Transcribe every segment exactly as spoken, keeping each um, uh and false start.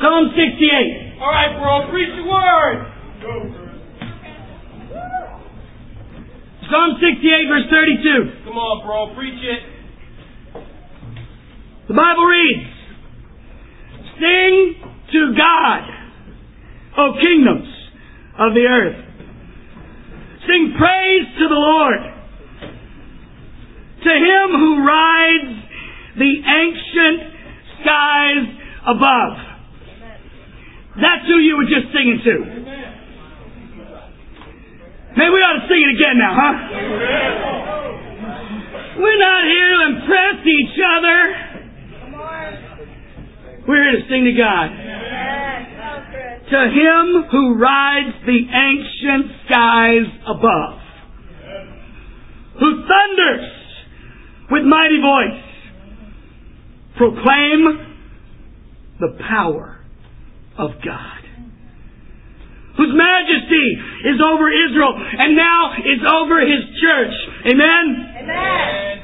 Psalm sixty-eight. All right, bro. Preach the word. Psalm sixty-eight, verse thirty-two. Come on, bro. Preach it. The Bible reads, "Sing to God, O kingdoms of the earth. Sing praise to the Lord. To Him who rides the ancient skies above." That's who you were just singing to. Maybe we ought to sing it again now, huh? We're not here to impress each other. We're here to sing to God. To Him who rides the ancient skies above, who thunders with mighty voice, proclaim the power of God, whose majesty is over Israel and now is over His church. Amen? Amen.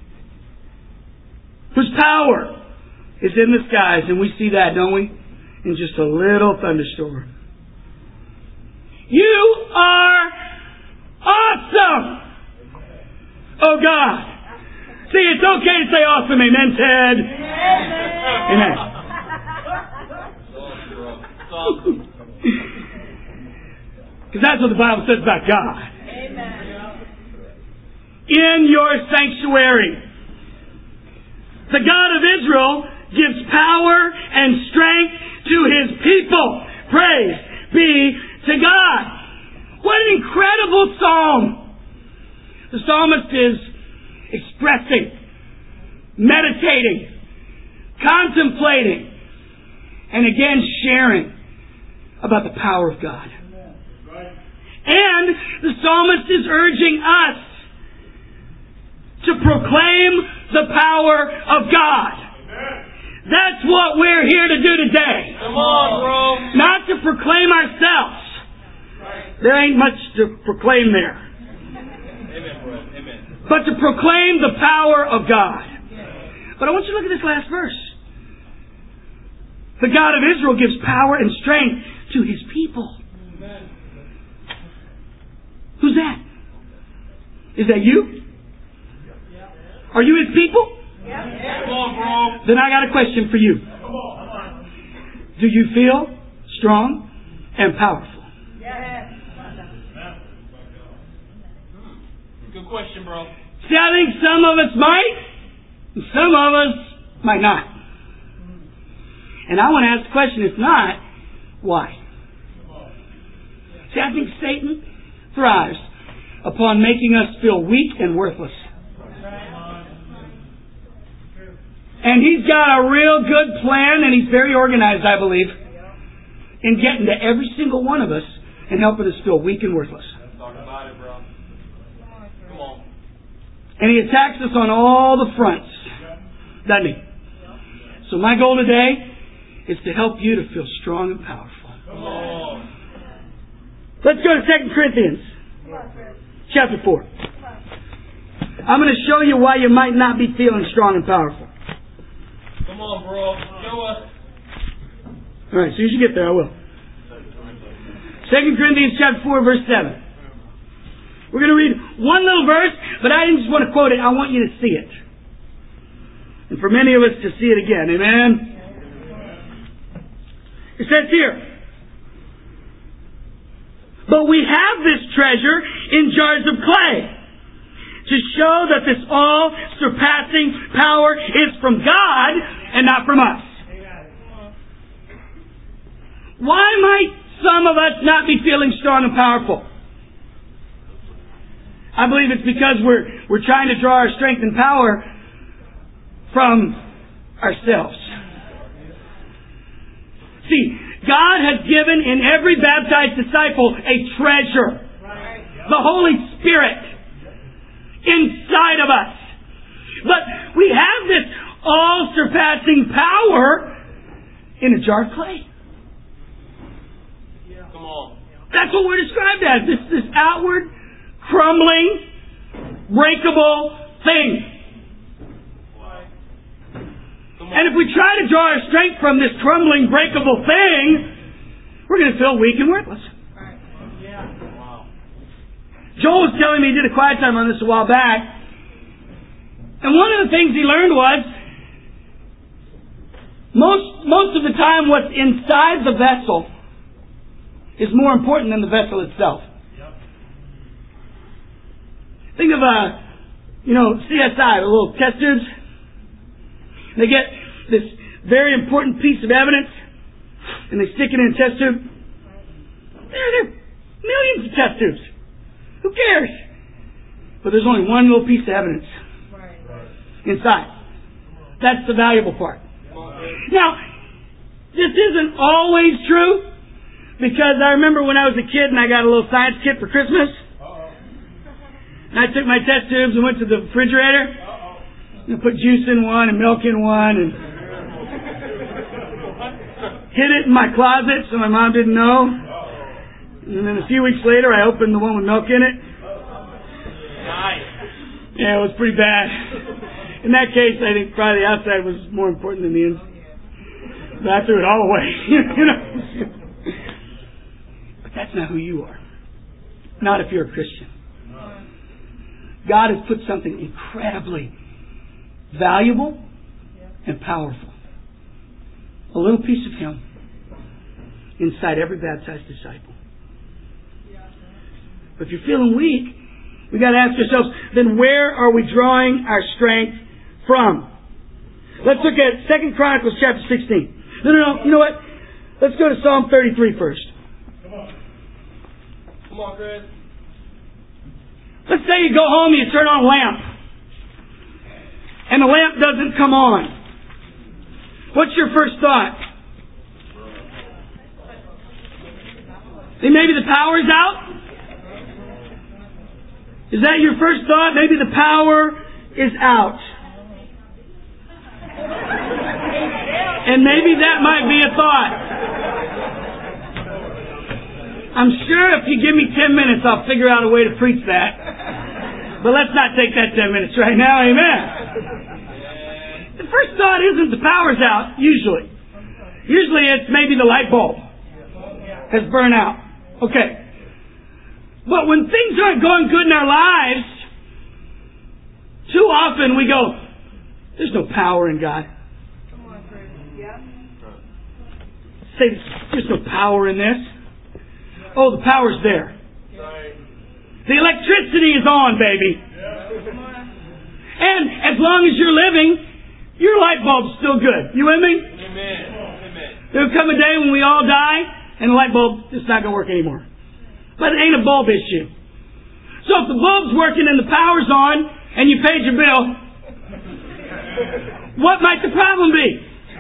Whose power is in the skies, and we see that, don't we? In just a little thunderstorm. You are awesome, oh God. See, it's okay to say awesome, amen, Ted? Amen. Awesome. Because that's what the Bible says about God. Amen. In your sanctuary, the God of Israel gives power and strength to His people. Praise be to God. What an incredible psalm. The psalmist is expressing, meditating, contemplating, and again sharing about the power of God. And the psalmist is urging us to proclaim the power of God. That's what we're here to do today. Come on, bro. Not to proclaim ourselves. There ain't much to proclaim there. Amen, bro. Amen. But to proclaim the power of God. But I want you to look at this last verse. The God of Israel gives power and strength to His people. Amen. Who's that? Is that you? Are you His people? Come on, bro. Then I got a question for you. Do you feel strong and powerful? Good question, bro. See, I think some of us might, and some of us might not. And I want to ask the question, if not, why? See, I think Satan thrives upon making us feel weak and worthless. And he's got a real good plan, and he's very organized, I believe, in getting to every single one of us and helping us feel weak and worthless. Talk about it, bro. Come on. And he attacks us on all the fronts, doesn't he? So my goal today is to help you to feel strong and powerful. Come on. Let's go to Second Corinthians chapter four. I'm going to show you why you might not be feeling strong and powerful. Come on, bro. Show us. All right, as soon as you get there, I will. Second Corinthians chapter four, verse seven. We're going to read one little verse, but I didn't just want to quote it. I want you to see it. And for many of us to see it again. Amen? It says here, "But we have this treasure in jars of clay, to show that this all-surpassing power is from God and not from us." Why might some of us not be feeling strong and powerful? I believe it's because we're we're trying to draw our strength and power from ourselves. See, God has given in every baptized disciple a treasure. The Holy Spirit inside of us. But we have this all-surpassing power in a jar of clay. Come on. That's what we're described as. This, this outward, crumbling, breakable thing. Come And if we try to draw our strength from this crumbling, breakable thing, we're going to feel weak and worthless. Joel was telling me, he did a quiet time on this a while back, and one of the things he learned was, most, most of the time what's inside the vessel is more important than the vessel itself. Think of a, you know, C S I, the little test tubes. They get this very important piece of evidence, and they stick it in a test tube. There, there are millions of test tubes. Who cares? But there's only one little piece of evidence inside. That's the valuable part. Now, this isn't always true, because I remember when I was a kid and I got a little science kit for Christmas. And I took my test tubes and went to the refrigerator and put juice in one and milk in one and hid it in my closet so my mom didn't know. And then a few weeks later, I opened the one with milk in it. Nice. Yeah, it was pretty bad. In that case, I think probably the outside was more important than the inside. But I threw it all away. You know? But that's not who you are. Not if you're a Christian. God has put something incredibly valuable and powerful. A little piece of Him inside every baptized disciple. But if you're feeling weak, we got to ask ourselves, then where are we drawing our strength from? Let's look at Second Chronicles chapter sixteen. No, no, no. You know what? Let's go to Psalm thirty-three first. Come on. Come on, Chris. Let's say you go home and you turn on a lamp, and the lamp doesn't come on. What's your first thought? Maybe the power's out? Is that your first thought? Maybe the power is out. And maybe that might be a thought. I'm sure if you give me ten minutes, I'll figure out a way to preach that. But let's not take that ten minutes right now. Amen. The first thought isn't the power's out, usually. Usually it's maybe the light bulb has burned out. Okay. But when things aren't going good in our lives, too often we go, there's no power in God. Say, there's no power in this. Oh, the power's there. The electricity is on, baby. And as long as you're living, your light bulb's still good. You with me? Amen. There'll come a day when we all die, and the light bulb is not going to work anymore. But it ain't a bulb issue. So if the bulb's working and the power's on, and you paid your bill, what might the problem be?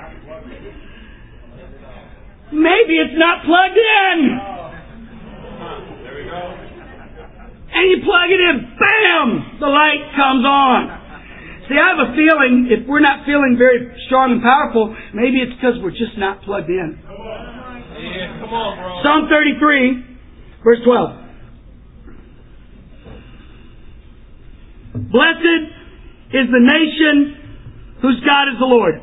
Maybe it's not plugged in. There we go. And you plug it in, bam! The light comes on. See, I have a feeling, if we're not feeling very strong and powerful, maybe it's because we're just not plugged in. Yeah, come on, bro. Psalm thirty-three, verse twelve. Blessed is the nation whose God is the Lord.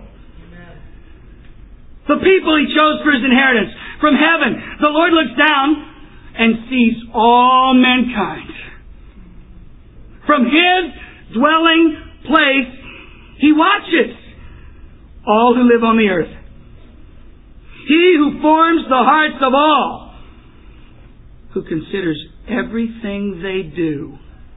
The people He chose for His inheritance. From heaven, the Lord looks down and sees all mankind. From His dwelling place, He watches all who live on the earth. He who forms the hearts of all, who considers everything they do.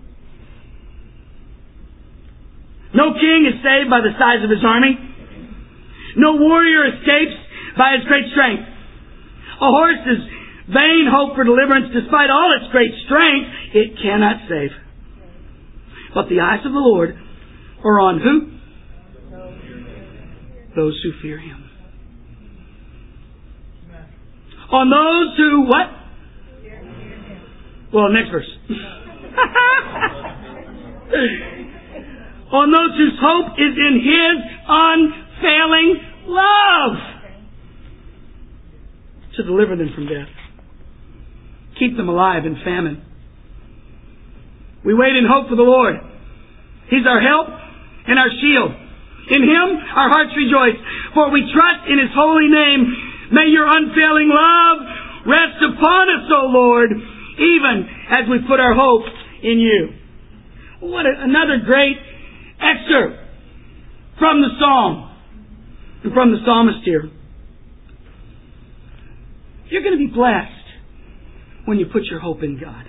No king is saved by the size of his army. No warrior escapes by his great strength. A horse is vain hope for deliverance. Despite all its great strength, it cannot save. But the eyes of the Lord are on who? Those who fear Him. On those who what? Well, next verse. On those whose hope is in His unfailing love, to deliver them from death, keep them alive in famine. We wait in hope for the Lord. He's our help and our shield. In Him our hearts rejoice, for we trust in His holy name. May your unfailing love rest upon us, O Lord, even as we put our hope in you. What a, another great excerpt from the Psalm and from the psalmist here. You're going to be blessed when you put your hope in God.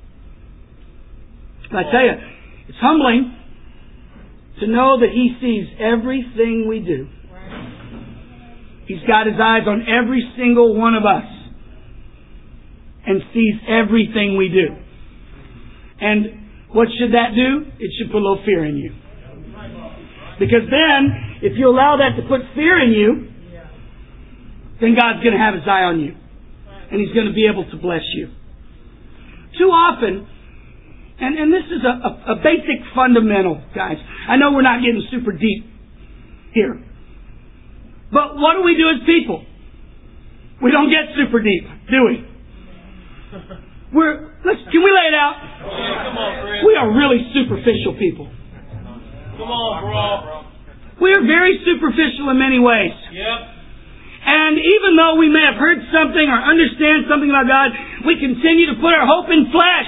I tell you, it's humbling to know that He sees everything we do. He's got His eyes on every single one of us and sees everything we do. And what should that do? It should put a little fear in you. Because then, if you allow that to put fear in you, then God's going to have His eye on you. And He's going to be able to bless you. Too often, and, and this is a, a, a basic fundamental, guys. I know we're not getting super deep here. But what do we do as people? We don't get super deep, do we? We're, let's, can we lay it out? Yeah, come on, Chris. We are really superficial people. Come on, bro. We are very superficial in many ways. Yep. And even though we may have heard something or understand something about God, we continue to put our hope in flesh.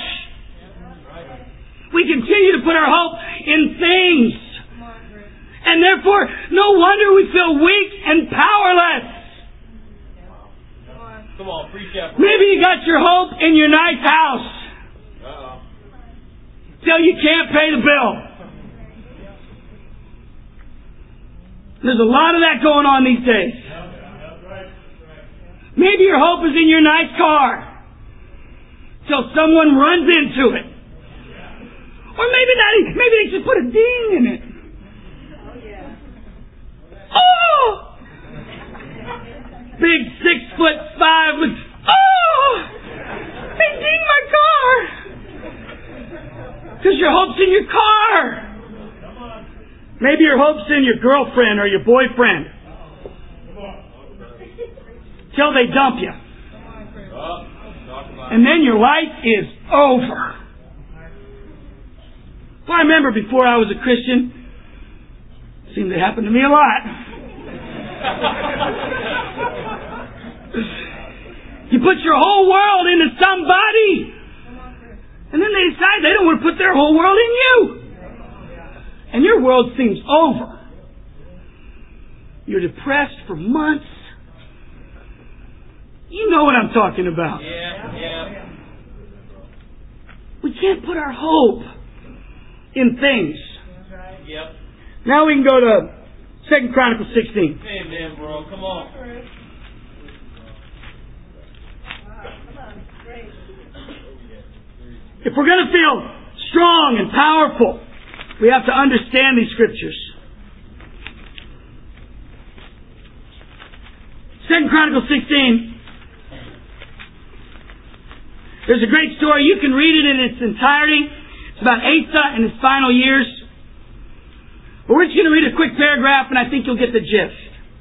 We continue to put our hope in things. And therefore, no wonder we feel weak and powerless. Come on, preach that. Maybe you got your hope in your nice house. Uh-oh. Till you can't pay the bill. There's a lot of that going on these days. Maybe your hope is in your nice car. Till someone runs into it. Or maybe not even, maybe they just put a ding in it. Oh! Big six foot five with, oh! They dinged my car! Because your hope's in your car. Maybe your hope's in your girlfriend or your boyfriend. Till they dump you. And then your life is over. Well, I remember before I was a Christian, it seemed to happen to me a lot. You put your whole world into somebody, and then they decide they don't want to put their whole world in you. And your world seems over. You're depressed for months. You know what I'm talking about. Yeah, yeah. We can't put our hope in things. Yep. Now we can go to Second Chronicles sixteen. Amen, bro. Come on. If we're going to feel strong and powerful, we have to understand these scriptures. Second Chronicles sixteen. There's a great story. You can read it in its entirety. It's about Asa and his final years. But we're just going to read a quick paragraph, and I think you'll get the gist.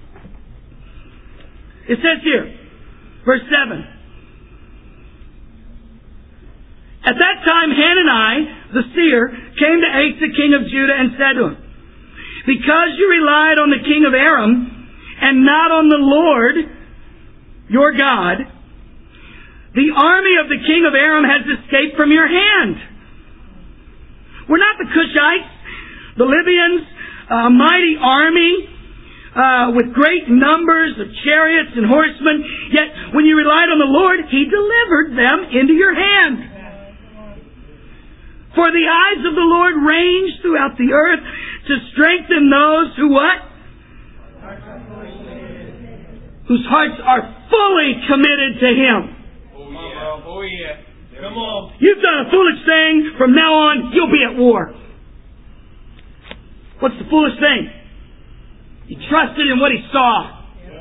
It says here, verse seven. At that time, Hanani, the seer, came to Asa, king of Judah, and said to him, because you relied on the king of Aram, and not on the Lord, your God, the army of the king of Aram has escaped from your hand. Were not the Cushites, the Libyans, a mighty army, uh, with great numbers of chariots and horsemen, yet when you relied on the Lord, He delivered them into your hand. For the eyes of the Lord range throughout the earth to strengthen those who what? Whose hearts are fully committed to Him. Oh yeah. Oh yeah. Come on. You've done a foolish thing. From now on, you'll be at war. What's the foolish thing? He trusted in what he saw.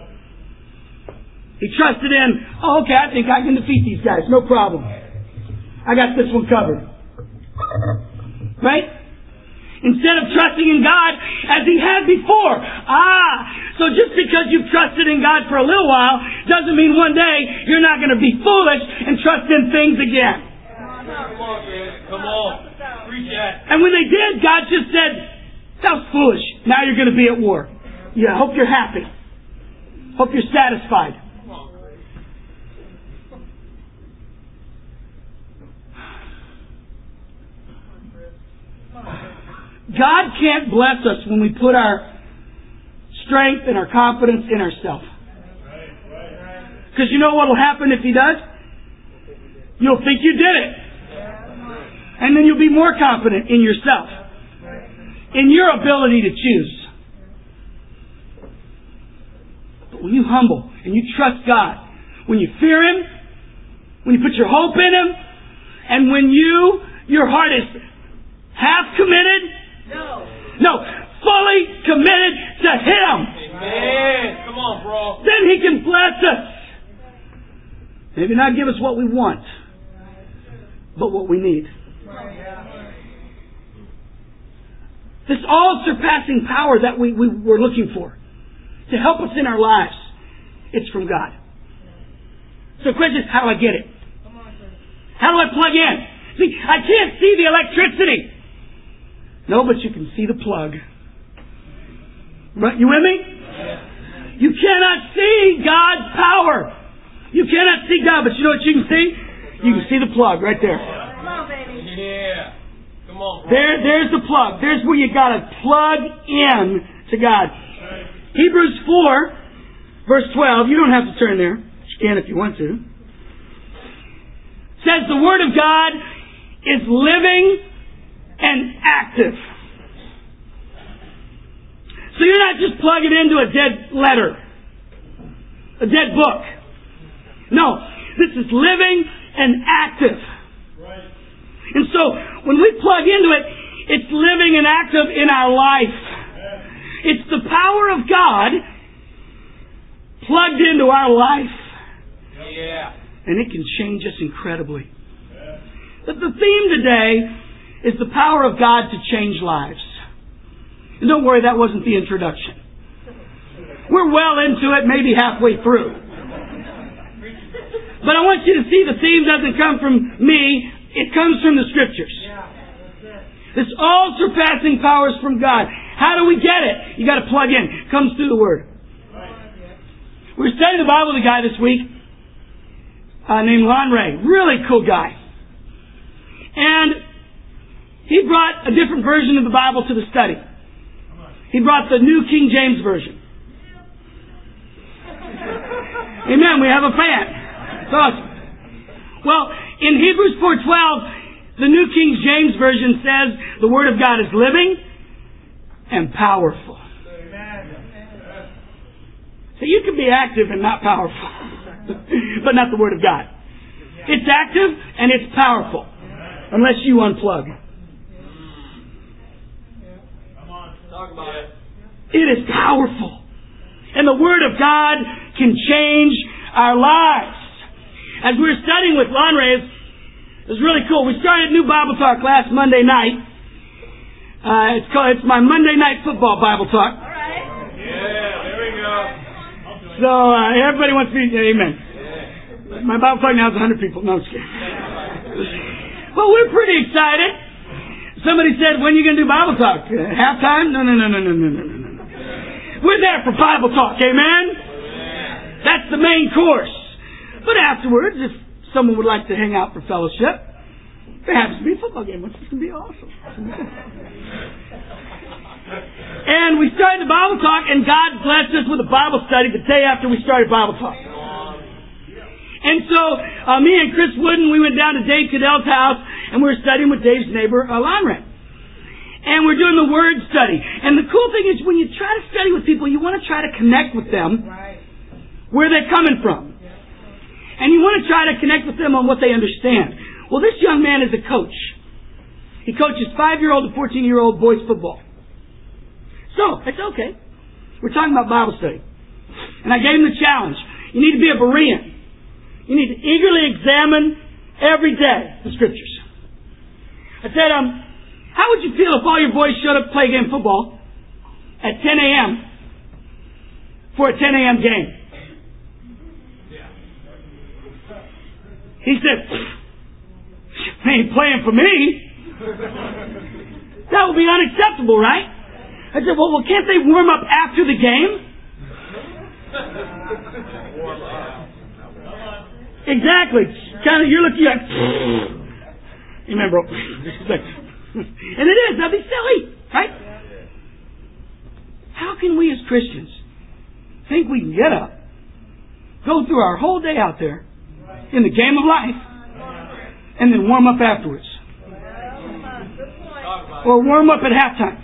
He trusted in, oh, okay, I think I can defeat these guys. No problem. I got this one covered. Right? Instead of trusting in God as he had before. Ah, so just because you've trusted in God for a little while doesn't mean one day you're not going to be foolish and trust in things again. Come on, man. Come on. Preach that. And when they did, God just said, That was foolish. Now you're going to be at war. Yeah, hope you're happy. Hope you're satisfied. God can't bless us when we put our strength and our confidence in ourselves. Because you know what will happen if He does? You'll think you did it. And then you'll be more confident in yourself. In your ability to choose. But when you humble and you trust God, when you fear Him, when you put your hope in Him, and when you, your heart is half committed, No. no, fully committed to Him. Amen. Come on, bro. Then He can bless us. Maybe not give us what we want, but what we need. This all-surpassing power that we, we were looking for to help us in our lives, it's from God. So the question is, how do I get it? How do I plug in? See, I can't see the electricity. No, but you can see the plug. Right? You with me? You cannot see God's power. You cannot see God, but you know what you can see? You can see the plug right there. Come on, baby. Yeah. Come on, bro. There, there's the plug. There's where you got to plug in to God. Hebrews four, verse twelve. You don't have to turn there. You can if you want to. Says the Word of God is living and active. So you're not just plugging into a dead letter, a dead book. No, this is living and active. And so when we plug into it, it's living and active in our life. It's the power of God plugged into our life. Yeah. And it can change us incredibly. But the theme today is the power of God to change lives. And don't worry, that wasn't the introduction. We're well into it, maybe halfway through. But I want you to see the theme doesn't come from me. It comes from the Scriptures. This all-surpassing power is from God. How do we get it? You got to plug in. It comes through the Word. We were studying the Bible with a guy this week uh, named Lon Ray. Really cool guy. And he brought a different version of the Bible to the study. He brought the New King James Version. Amen. We have a fan. It's awesome. Well, in Hebrews four twelve, the New King James Version says the Word of God is living and powerful. So you can be active and not powerful, but not the Word of God. It's active and it's powerful, unless you unplug. Talk about it. It is powerful. And the Word of God can change our lives. As we were studying with Lon Ray, it was really cool. We started a new Bible Talk class Monday night. Uh, it's called, it's my Monday Night Football Bible Talk. All right. Yeah, there we go. So uh, everybody wants me to, amen. My Bible Talk now has one hundred people. No, I'm just kidding. Well, we're pretty excited. Somebody said, when are you going to do Bible Talk? Uh, halftime? No, no, no, no, no, no, no, no. We're there for Bible Talk, amen? That's the main course. But afterwards, if someone would like to hang out for fellowship, there happens to be a football game, which is going to be awesome. And we started the Bible Talk, and God blessed us with a Bible study the day after we started Bible Talk. And so, uh, me and Chris Wooden, we went down to Dave Cadell's house, and we were studying with Dave's neighbor, uh, Lon Ray. And we're doing the Word study. And the cool thing is, when you try to study with people, you want to try to connect with them where they're coming from. And you want to try to connect with them on what they understand. Well, this young man is a coach. He coaches five-year-old to fourteen-year-old boys football. So, it's okay. We're talking about Bible study. And I gave him the challenge. You need to be a Berean. You need to eagerly examine every day the Scriptures. I said, um, how would you feel if all your boys showed up to play a game of football at ten a.m. for a ten a.m. game? He said, they ain't playing for me. That would be unacceptable, right? I said, well, well, can't they warm up after the game? Exactly. Kind of, you're looking at, you remember, and it is, that'd be silly, right? How can we as Christians think we can get up, go through our whole day out there in the game of life, and then warm up afterwards? Or warm up at halftime?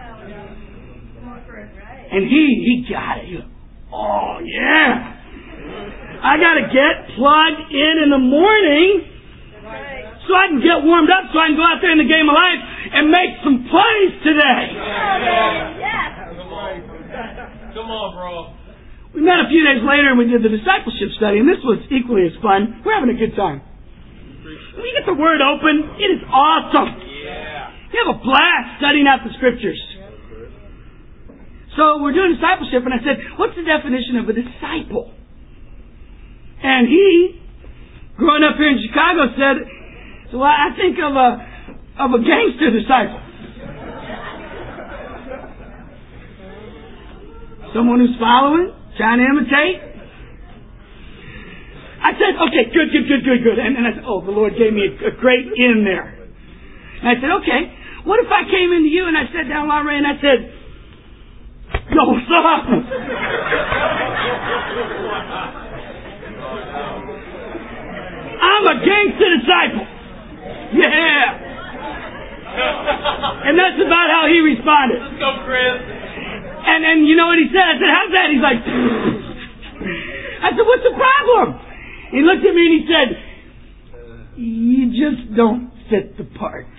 And he, he got it. He went, oh, yeah. I got to get plugged in in the morning so I can get warmed up so I can go out there in the game of life and make some plays today. Come on. Come on, bro. We met a few days later and we did the discipleship study, and this was equally as fun. We're having a good time. When you get the Word open, it is awesome. Yeah. You have a blast studying out the Scriptures. So we're doing discipleship, and I said, what's the definition of a disciple? And he, growing up here in Chicago, said, so I think of a of a gangster disciple. Someone who's following, trying to imitate. I said, okay, good, good, good, good, good. And, and I said, oh, the Lord gave me a, a great in there. And I said, okay, what if I came into you and I sat down while Ray and I said, yo, what's up? I'm a gangster disciple. Yeah. And that's about how he responded. Let's go, Chris. And and you know what he said? I said, how's that? He's like, I said, what's the problem? He looked at me and he said, you just don't fit the part.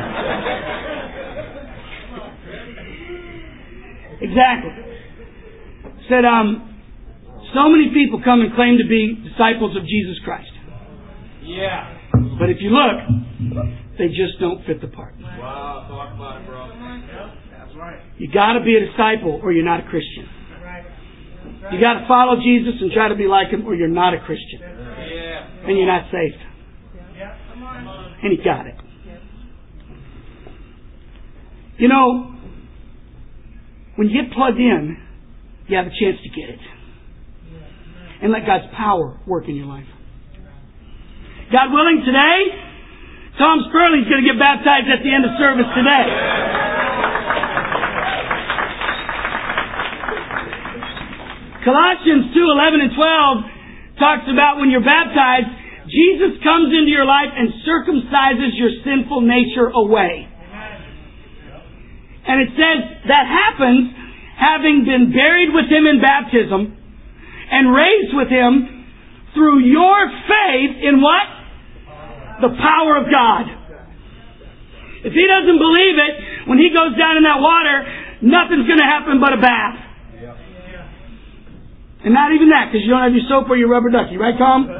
Exactly. Said, um, so many people come and claim to be disciples of Jesus Christ. Yeah. But if you look, they just don't fit the part. Wow, talk about it, bro. That's right. You got to be a disciple or you're not a Christian. You got to follow Jesus and try to be like Him or you're not a Christian. Yeah. And you're not saved. And He got it. You know, when you get plugged in, you have a chance to get it. And let God's power work in your life. God willing, today, Tom Sperling's going to get baptized at the end of service today. Colossians two eleven and twelve talks about when you're baptized, Jesus comes into your life and circumcises your sinful nature away. And it says that happens having been buried with Him in baptism and raised with Him through your faith in what? The power of God. If he doesn't believe it, when he goes down in that water, nothing's going to happen but a bath. And not even that, because you don't have your soap or your rubber ducky. Right, Tom?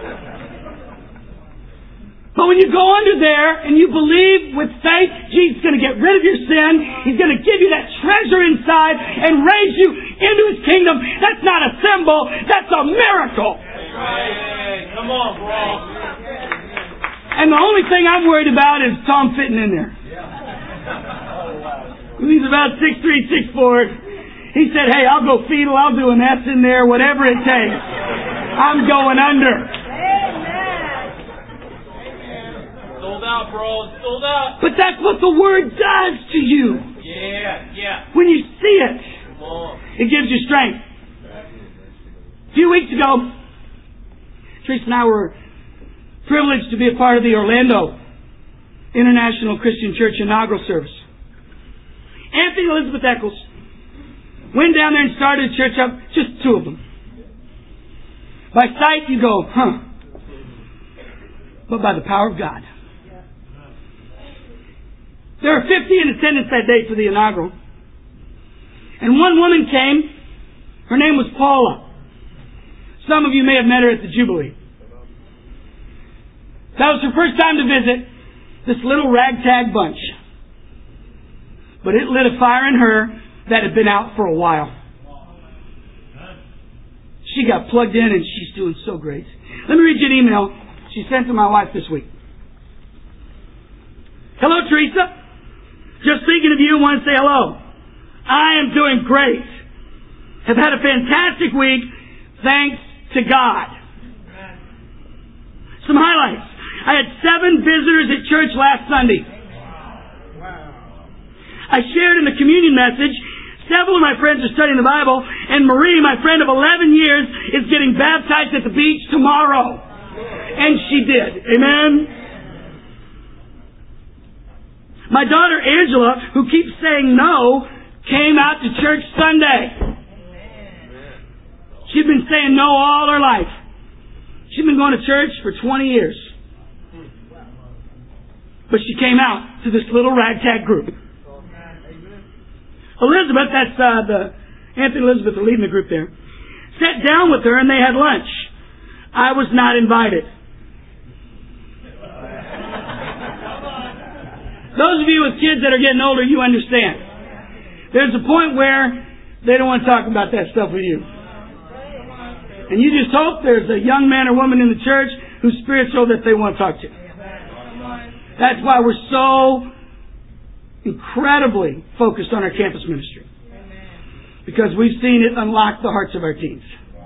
But when you go under there and you believe with faith, Jesus is going to get rid of your sin. He's going to give you that treasure inside and raise you into His kingdom. That's not a symbol. That's a miracle. Hey, come on, bro. And the only thing I'm worried about is Tom fitting in there. He's about six three, six four. He said, hey, I'll go fetal. I'll do an S in there, whatever it takes. I'm going under. Sold out, bro. Sold out. But that's what the Word does to you. Yeah, yeah. When you see it, Come on. it gives you strength. A few weeks ago, Teresa and I were privileged to be a part of the Orlando International Christian Church inaugural service. Anthony and Elizabeth Eccles went down there and started a church up, just two of them. By sight, you go, huh. But by the power of God. There were fifty in attendance that day for the inaugural. And one woman came. Her name was Paula. Some of you may have met her at the Jubilee. That was her first time to visit this little ragtag bunch. But it lit a fire in her that had been out for a while. She got plugged in and she's doing so great. Let me read you an email she sent to my wife this week. Hello, Teresa. Just thinking of you and want to say hello. I am doing great. Have had a fantastic week, thanks to God. Some highlights. I had seven visitors at church last Sunday. I shared in the communion message, several of my friends are studying the Bible, and Marie, my friend of eleven years, is getting baptized at the beach tomorrow. And she did. Amen? My daughter Angela, who keeps saying no, came out to church Sunday. She'd been saying no all her life. She'd been going to church for twenty years. But she came out to this little ragtag group. Elizabeth, that's uh, the Anthony and Elizabeth are leading the group there, sat down with her and they had lunch. I was not invited. Those of you with kids that are getting older, you understand. There's a point where they don't want to talk about that stuff with you. And you just hope there's a young man or woman in the church who's spiritual that they want to talk to. That's why we're so incredibly focused on our campus ministry. Because we've seen it unlock the hearts of our teens.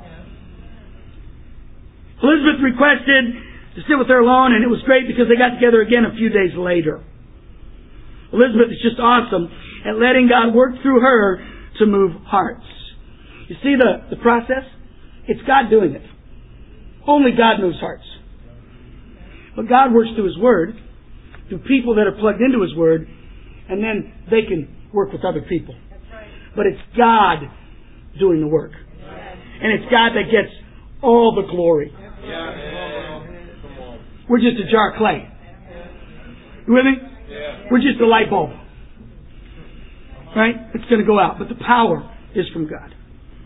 Elizabeth requested to sit with her alone, and it was great because they got together again a few days later. Elizabeth is just awesome at letting God work through her to move hearts. You see the, the process? It's God doing it. Only God moves hearts. But God works through His Word, through people that are plugged into His Word, and then they can work with other people. But it's God doing the work. And it's God that gets all the glory. We're just a jar of clay. You with me? We're just a light bulb. Right? It's going to go out. But the power is from God.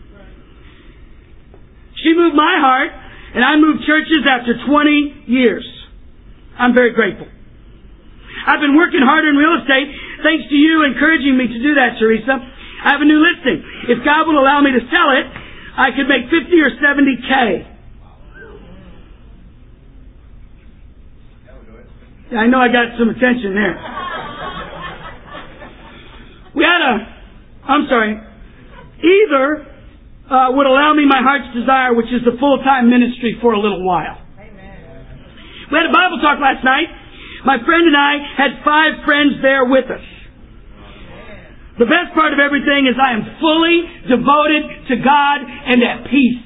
She moved my heart, and I moved churches after twenty years. I'm very grateful. I've been working harder in real estate thanks to you encouraging me to do that, Teresa. I have a new listing. If God will allow me to sell it, I could make fifty or seventy K. Yeah, I know I got some attention there. We had a, I'm sorry, either uh, would allow me my heart's desire, which is the full-time ministry for a little while. We had a Bible talk last night. My friend and I had five friends there with us. The best part of everything is I am fully devoted to God and at peace.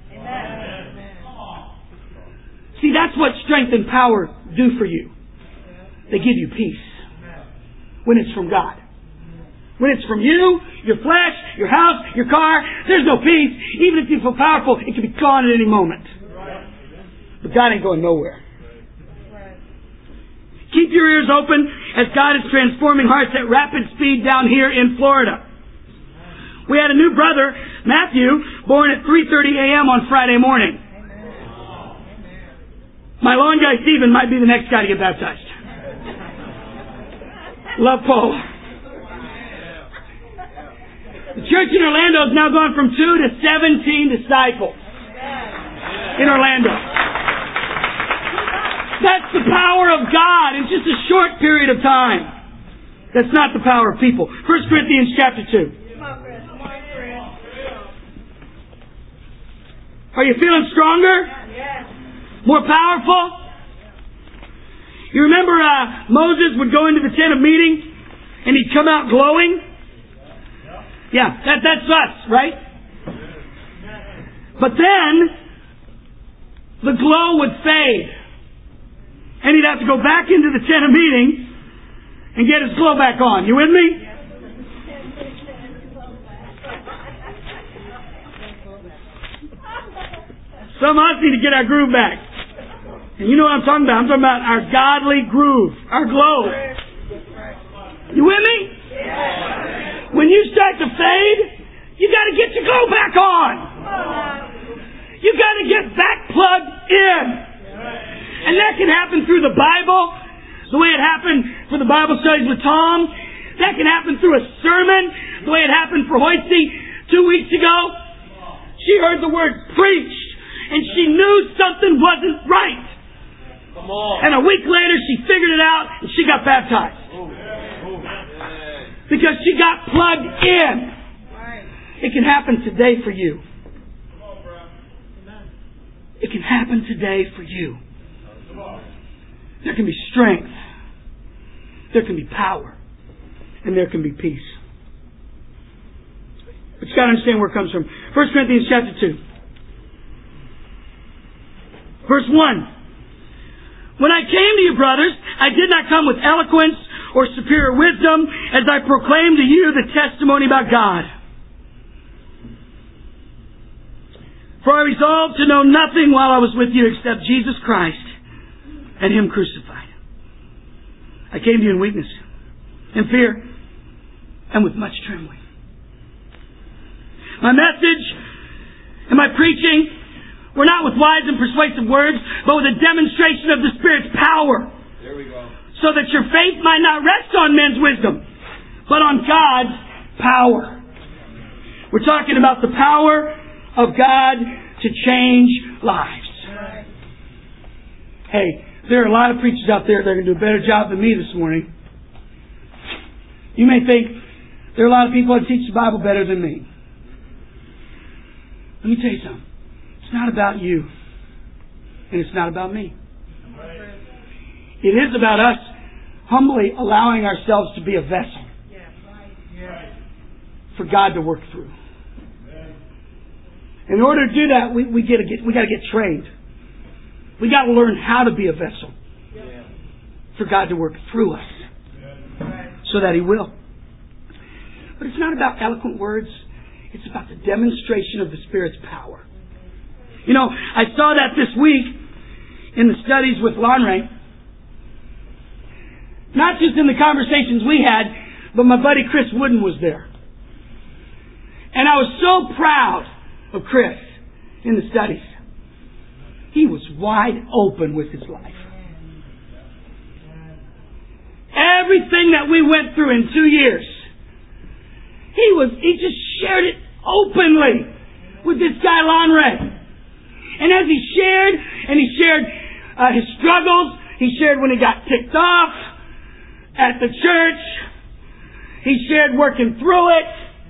See, that's what strength and power do for you. They give you peace when it's from God. When it's from you, your flesh, your house, your car, there's no peace. Even if you feel powerful, it can be gone at any moment. But God ain't going nowhere. Keep your ears open as God is transforming hearts at rapid speed down here in Florida. We had a new brother, Matthew, born at three thirty a.m. on Friday morning. My lawn guy, Stephen, might be the next guy to get baptized. Love Paul. The church in Orlando has now gone from two to seventeen disciples in Orlando. That's the power of God in just a short period of time. That's not the power of people. First Corinthians chapter two. Are you feeling stronger? More powerful? You remember uh, Moses would go into the tent of meeting and he'd come out glowing? Yeah, that, that's us, right? But then the glow would fade. And he'd have to go back into the tent of meeting and get his glow back on. You with me? Some of us need to get our groove back. And you know what I'm talking about. I'm talking about our godly groove, our glow. You with me? When you start to fade, you got to get your glow back on. You got to get back plugged in. And that can happen through the Bible, the way it happened for the Bible studies with Tom. That can happen through a sermon, the way it happened for Hoisty two weeks ago. She heard the word preached, and she knew something wasn't right. Come on. And a week later, she figured it out, and she got baptized. because she got plugged in. It can happen today for you. It can happen today for you. There can be strength. There can be power. And there can be peace. But you've got to understand where it comes from. First Corinthians chapter two. Verse one. When I came to you, brothers, I did not come with eloquence or superior wisdom as I proclaimed to you the testimony about God. For I resolved to know nothing while I was with you except Jesus Christ and Him crucified. I came to you in weakness, in fear, and with much trembling. My message and my preaching were not with wise and persuasive words, but with a demonstration of the Spirit's power. There we go. So that your faith might not rest on men's wisdom, but on God's power. We're talking about the power of God to change lives. Hey, there are a lot of preachers out there that are going to do a better job than me this morning. You may think there are a lot of people that teach the Bible better than me. Let me tell you something. It's not about you. And it's not about me. It is about us humbly allowing ourselves to be a vessel for God to work through. In order to do that, we, we, get to get, we got to get trained. We got to learn how to be a vessel for God to work through us so that He will. But it's not about eloquent words. It's about the demonstration of the Spirit's power. You know, I saw that this week in the studies with Lonray. Not just in the conversations we had, but my buddy Chris Wooden was there. And I was so proud of Chris in the studies. He was wide open with his life. Everything that we went through in two years, he was he just shared it openly with this guy Lonray. And as he shared, and he shared uh, his struggles, he shared when he got ticked off at the church, he shared working through it,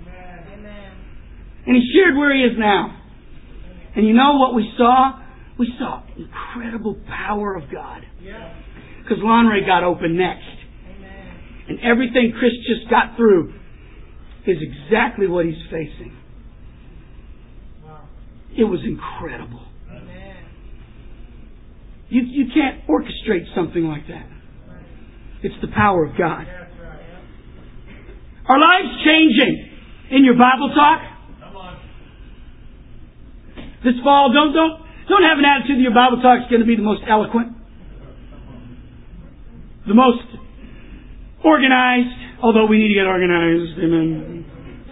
and he shared where he is now. And you know what we saw? We saw incredible power of God. Because Lonray got open next. And everything Chris just got through is exactly what he's facing. It was incredible. You, you can't orchestrate something like that. It's the power of God. Are lives changing in your Bible talk? This fall, don't don't don't have an attitude that your Bible talk is going to be the most eloquent, the most organized. Although we need to get organized, amen.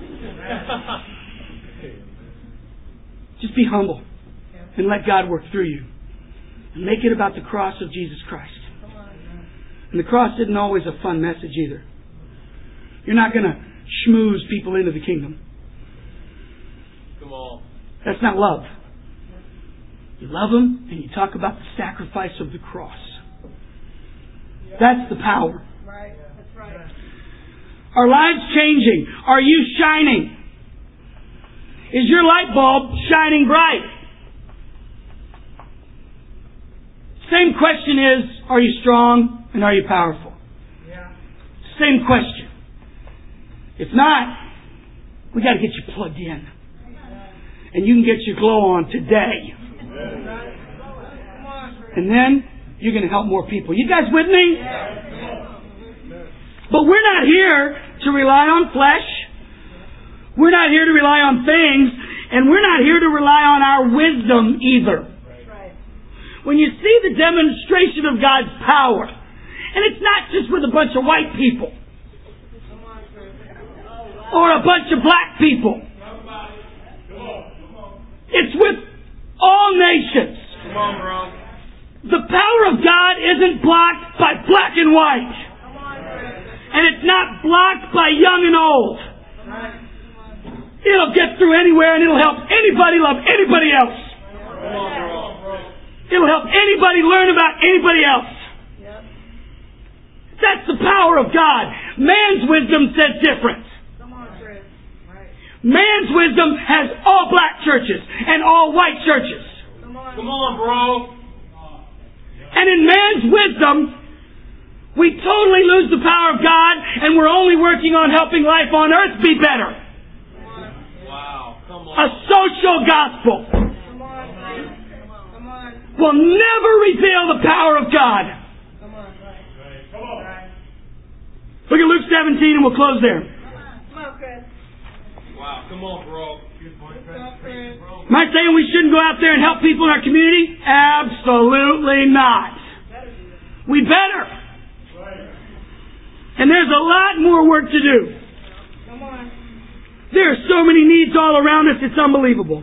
Just be humble and let God work through you, and make it about the cross of Jesus Christ. And the cross isn't always a fun message either. You're not going to schmooze people into the kingdom. Come on. That's not love. You love them and you talk about the sacrifice of the cross. That's the power. Right. That's right. Are lives changing? Are you shining? Is your light bulb shining bright? Same question is, are you strong and are you powerful? Yeah. Same question. If not, we got to get you plugged in. And you can get your glow on today. And then you're going to help more people. You guys with me? But we're not here to rely on flesh. We're not here to rely on things. And we're not here to rely on our wisdom either. When you see the demonstration of God's power, and it's not just with a bunch of white people or a bunch of black people. It's with all nations. Come on, bro. The power of God isn't blocked by black and white. And it's not blocked by young and old. It'll get through anywhere and it'll help anybody love anybody else. Come on, bro. It'll help anybody learn about anybody else. That's the power of God. Man's wisdom says different. Man's wisdom has all black churches and all white churches. Come on, Come on bro. And in man's wisdom, we totally lose the power of God, and we're only working on helping life on earth be better. Wow. Come on. A social gospel Come on. Come on. will never reveal the power of God. Come on. Come on. Look at Luke seventeen and we'll close there. Come on, Chris. Wow. Come on, bro. Am I saying we shouldn't go out there and help people in our community? Absolutely not. We better. And there's a lot more work to do. Come on. There are so many needs all around us, it's unbelievable.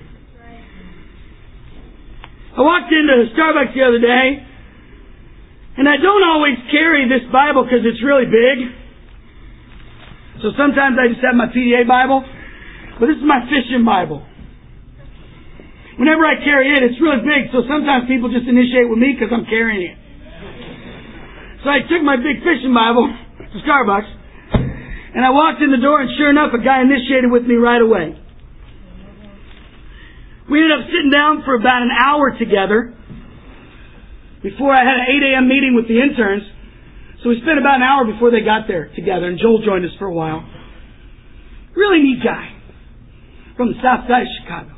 I walked into Starbucks the other day, and I don't always carry this Bible because it's really big. So sometimes I just have my P D A Bible, but this is my fishing Bible. Whenever I carry it, it's really big, so sometimes people just initiate with me because I'm carrying it. So I took my big fishing Bible to Starbucks, and I walked in the door, and sure enough, a guy initiated with me right away. We ended up sitting down for about an hour together before I had an eight a.m. meeting with the interns. So we spent about an hour before they got there together, and Joel joined us for a while. Really neat guy from the south side of Chicago.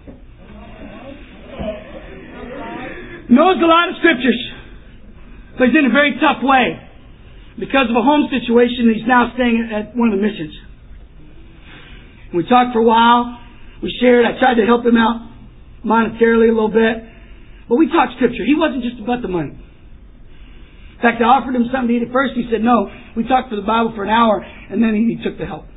Knows a lot of scriptures, but he's in a very tough way. Because of a home situation, he's now staying at one of the missions. We talked for a while. We shared. I tried to help him out monetarily a little bit. But we talked scripture. He wasn't just about the money. In fact, I offered him something to eat at first. He said no. We talked for the Bible for an hour, and then he, he took the help.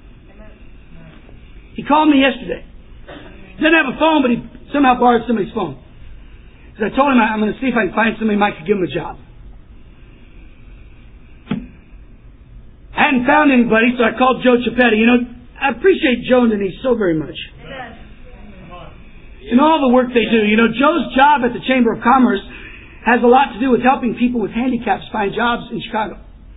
He called me yesterday. He doesn't have a phone, but he somehow borrowed somebody's phone. So I told him I'm going to see if I can find somebody who might could give him a job. I hadn't found anybody, so I called Joe Chiapetti. You know, I appreciate Joe and Denise so very much. And all the work they do. You know, Joe's job at the Chamber of Commerce has a lot to do with helping people with handicaps find jobs in Chicago.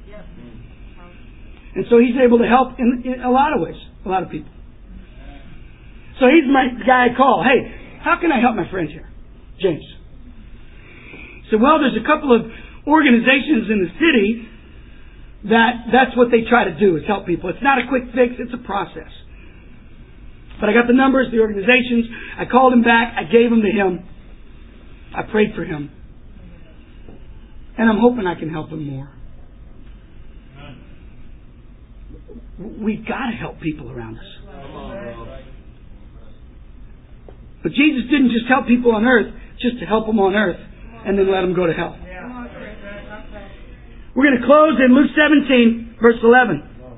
And so he's able to help in, in a lot of ways, a lot of people. So he's my guy I call. Hey, how can I help my friend here? James. He said, well, there's a couple of organizations in the city that that's what they try to do, is help people. It's not a quick fix, it's a process. But I got the numbers, the organizations. I called him back. I gave them to him. I prayed for him. And I'm hoping I can help him more. We've got to help people around us. But Jesus didn't just help people on earth, just to help them on earth and then let them go to hell. We're going to close in Luke seventeen, verse eleven.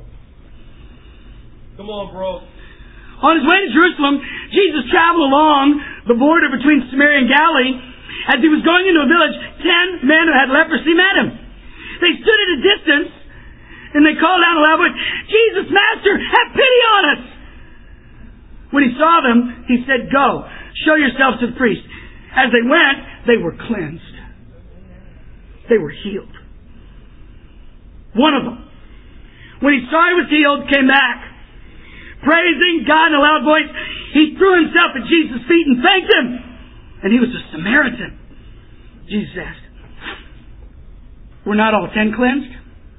Come on, bro. On his way to Jerusalem, Jesus traveled along the border between Samaria and Galilee. As he was going into a village, ten men who had leprosy met him. They stood at a distance, and they called out in a loud voice, Jesus, Master, have pity on us! When he saw them, he said, go, show yourselves to the priest. As they went, they were cleansed. They were healed. One of them, when he saw he was healed, came back. Praising God in a loud voice, he threw himself at Jesus' feet and thanked him. And he was a Samaritan. Jesus asked, were not all ten cleansed?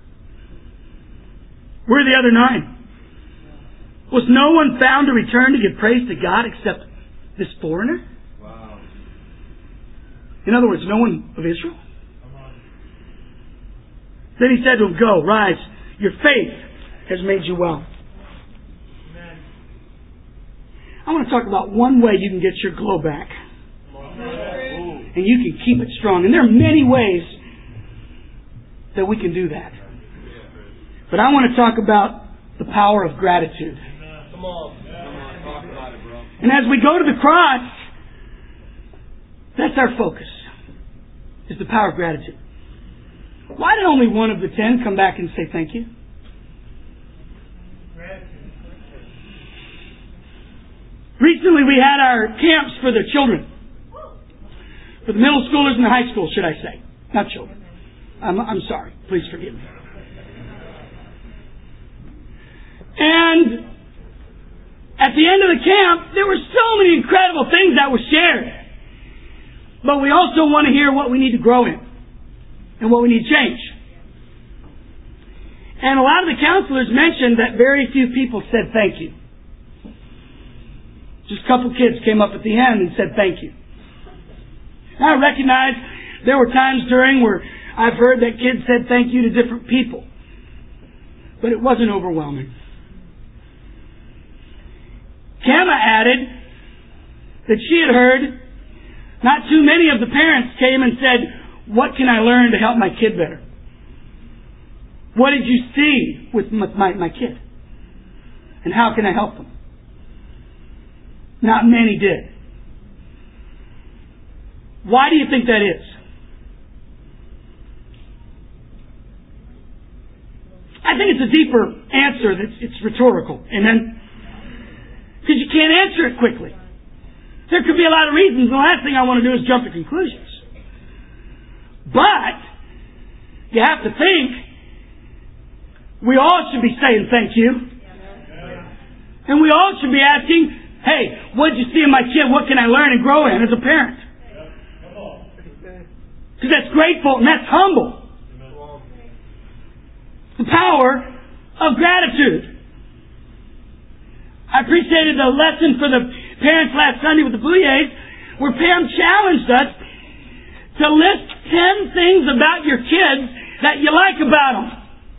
Where are the other nine? Was no one found to return to give praise to God except this foreigner? Wow. In other words, no one of Israel? Then he said to him, go, rise, your faith has made you well. Amen. I want to talk about one way you can get your glow back. And you can keep it strong. And there are many ways that we can do that. But I want to talk about the power of gratitude. Come on. Come on, talk about it, bro. And as we go to the cross, that's our focus, is the power of gratitude. Why did only one of the ten come back and say thank you? Recently we had our camps for the children. For the middle schoolers and the high school, should I say. Not children. I'm, I'm sorry. Please forgive me. And at the end of the camp, there were so many incredible things that were shared. But we also want to hear what we need to grow in and what we need to change. And a lot of the counselors mentioned that very few people said thank you. Just a couple kids came up at the end and said thank you. Now, I recognize there were times during where I've heard that kids said thank you to different people. But it wasn't overwhelming. Kama added that she had heard not too many of the parents came and said, what can I learn to help my kid better? What did you see with my, my kid? And how can I help them? Not many did. Why do you think that is? I think it's a deeper answer that's it's rhetorical. Amen? Because you can't answer it quickly. There could be a lot of reasons. The last thing I want to do is jump to conclusions. But you have to think we all should be saying thank you. And we all should be asking, hey, what did you see in my kid? What can I learn and grow in as a parent? Because that's grateful and that's humble. The power of gratitude. I appreciated the lesson for the parents last Sunday with the Bouilliers, where Pam challenged us to list ten things about your kids that you like about them.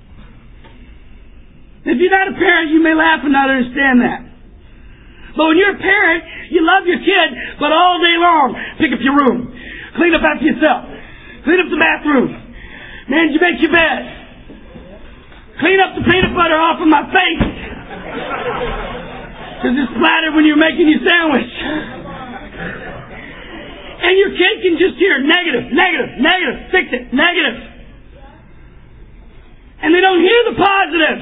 If you're not a parent, you may laugh and not understand that. But when you're a parent, you love your kid, but all day long, pick up your room, clean up after yourself, clean up the bathroom, man, did you make your bed? Clean up the peanut butter off of my face. Because it splattered when you're making your sandwich. And your kid can just hear negative, negative, negative, fix it, negative. And they don't hear the positive.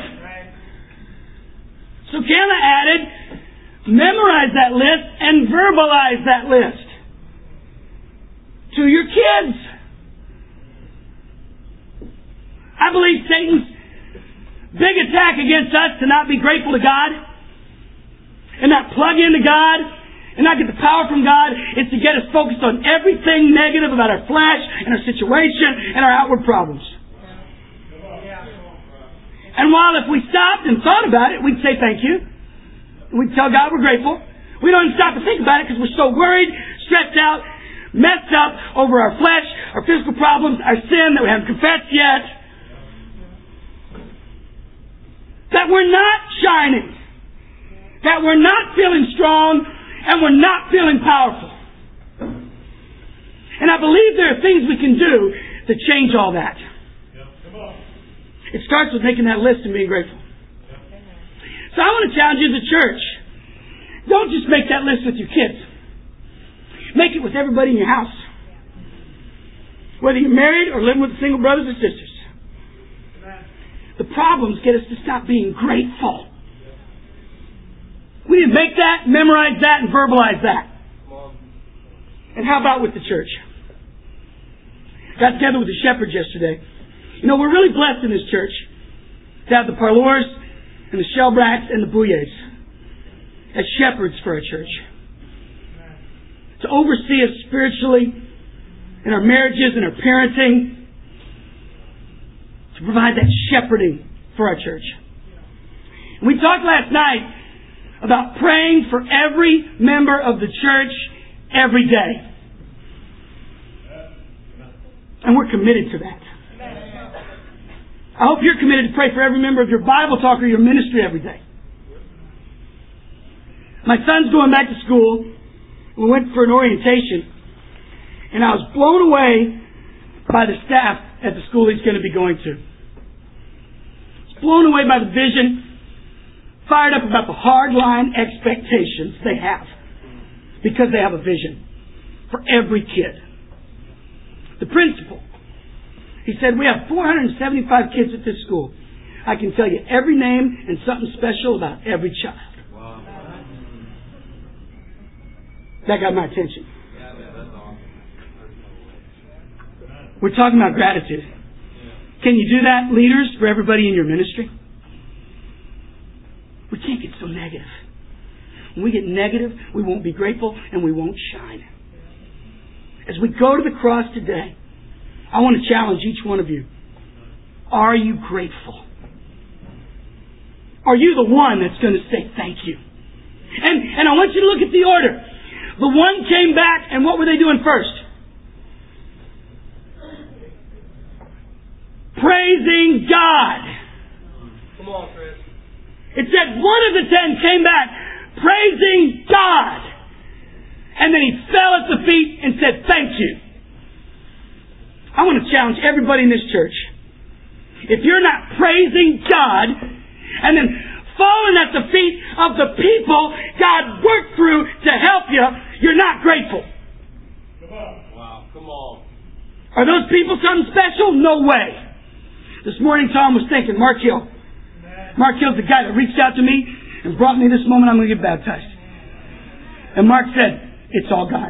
So Kayla added, memorize that list and verbalize that list to your kids. I believe Satan's big attack against us to not be grateful to God and not plug into God and not get the power from God is to get us focused on everything negative about our flesh and our situation and our outward problems. And while if we stopped and thought about it, we'd say thank you. We'd tell God we're grateful. We don't even stop to think about it because we're so worried, stressed out, messed up over our flesh, our physical problems, our sin that we haven't confessed yet. That we're not shining. That we're not feeling strong. And we're not feeling powerful. And I believe there are things we can do to change all that. It starts with making that list and being grateful. So I want to challenge you as a church. Don't just make that list with your kids. Make it with everybody in your house. Whether you're married or living with single brothers or sisters. The problems get us to stop being grateful. We need to make that, memorize that, and verbalize that. And how about with the church? Got together with the shepherds yesterday. You know, we're really blessed in this church to have the Parlours and the Shelbracks and the Bouilliers as shepherds for our church. To oversee us spiritually in our marriages and our parenting. To provide that shepherding for our church. And we talked last night about praying for every member of the church every day. And we're committed to that. I hope you're committed to pray for every member of your Bible talk or your ministry every day. My son's going back to school. We went for an orientation. And I was blown away by the staff at the school he's going to be going to. Blown away by the vision, fired up about the hardline expectations they have because they have a vision for every kid. The principal, he said, we have four hundred seventy-five kids at this school. I can tell you every name and something special about every child. Wow. That got my attention. We're talking about gratitude. Can you do that, leaders, for everybody in your ministry? We can't get so negative. When we get negative, we won't be grateful and we won't shine. As we go to the cross today, I want to challenge each one of you. Are you grateful? Are you the one that's going to say thank you? And, and I want you to look at the order. The one came back, and what were they doing first? Praising God. Come on, Chris. It said one of the ten came back praising God. And then he fell at the feet and said, thank you. I want to challenge everybody in this church. If you're not praising God and then falling at the feet of the people God worked through to help you, you're not grateful. Wow, come on. Are those people something special? No way. This morning Tom was thinking, Mark Hill. Mark Hill's the guy that reached out to me and brought me this moment I'm going to get baptized. And Mark said, it's all God.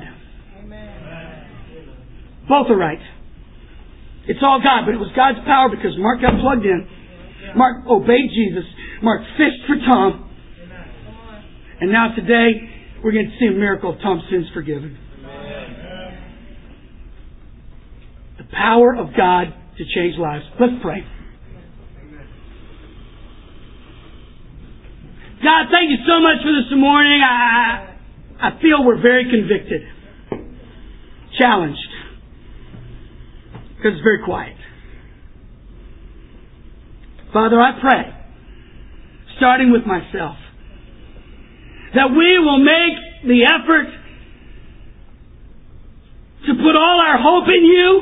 Both are right. It's all God, but it was God's power because Mark got plugged in. Mark obeyed Jesus. Mark fished for Tom. And now today, we're going to see a miracle of Tom's sins forgiven. The power of God to change lives. Let's pray. God, thank you so much for this morning. I, I feel we're very convicted. Challenged. Because it's very quiet. Father, I pray, starting with myself, that we will make the effort to put all our hope in you,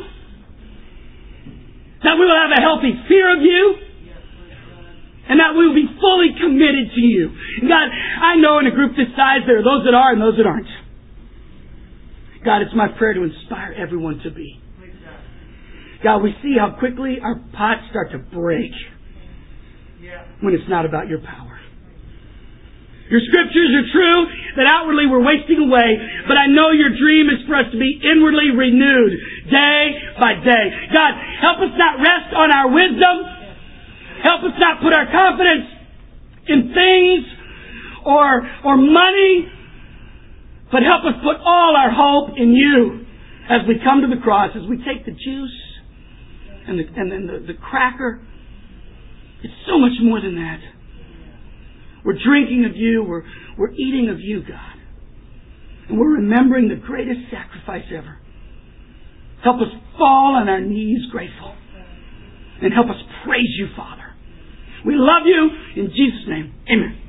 that we will have a healthy fear of you, and that we will be fully committed to you. And God, I know in a group this size there are those that are and those that aren't. God, it's my prayer to inspire everyone to be. God, we see how quickly our pots start to break when it's not about your power. Your scriptures are true that outwardly we're wasting away, but I know your dream is for us to be inwardly renewed day by day. God, help us not rest on our wisdom. Help us not put our confidence in things or, or money, but help us put all our hope in you as we come to the cross, as we take the juice and the, and then the, the cracker. It's so much more than that. We're drinking of you. We're, we're eating of you, God. And we're remembering the greatest sacrifice ever. Help us fall on our knees grateful. And help us praise you, Father. We love you. In Jesus' name, amen.